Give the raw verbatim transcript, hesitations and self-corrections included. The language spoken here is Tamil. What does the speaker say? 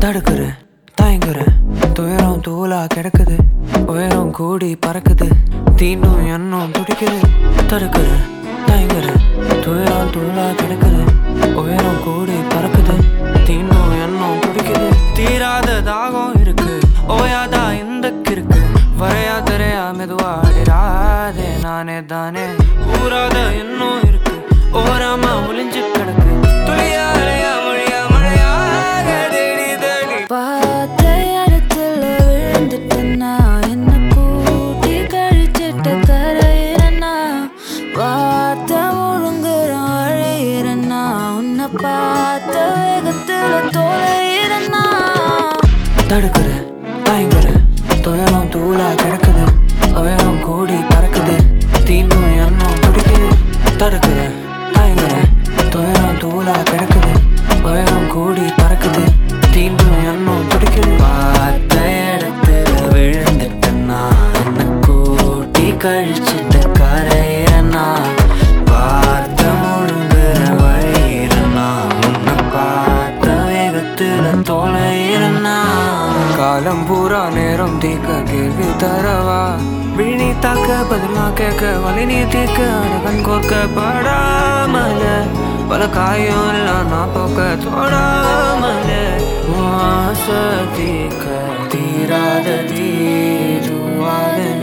தடுக்கிறேன் தயங்குறேன் துயரம் தூளா கிடக்குது உயரம் கூடி பறக்குது தீண்டும் எண்ணம் துடிக்குது தடுக்கிறேன் தயங்குறேன் துயரம் தூளா கிடக்குது உயரம் கூடி பறக்குது தீண்டும் எண்ணம் துடிக்குது தீராத தாகம் இருக்கு ஓயாதா இந்த கிருக்கு வரையா தரையா மெதுவா அடிராதே நானே தானே ஊராத எண்ணம் இருக்கு ஓராம ஒளிஞ்சு கிடக்கு துளியா அலையா மழையா மழையாக தேடி தேடி பார்த்த இடத்துல விழுந்துட்டேன்னா என்ன கூட்டி கழிச்சிட்ட கரையிறனா வார்த்தை முழுங்குறோம் வழியிறனா உன்னை பார்த்த வேகத்துல தொலையிறனா தடுக்கிறேன் தயங்குறேன் துயரம் தூளா கிடக்குது உயரம் கூடி பறக்குது தீண்டும் எண்ணம் துடிக்குது தடுக்கிறேன் தயங்குறேன் துயரம் தூளா கிடக்குது உயரம் கூடி பறக்குது தீண்டும் எண்ணம் துடிக்குது பார்த்த இடத்துல விழுந்துட்டேன்னா என்ன கூட்டி கழிச்சிட்ட கரையிறனா வார்த்தை முழுங்குற வழியிறனா உன்னை பார்த்த வேகத்துல தொலையிறனா காலம் பூரா நேரம் தீக்க கேள்வி தரவா விழி தாக்க பதிலா கேட்க வலி நீ தீர்க்க அழகன் கோர்க்க படாமல பல காயம் எல்லாம் நான் போக்க தோடாமல வாச தீக்க தீராத தீருவாத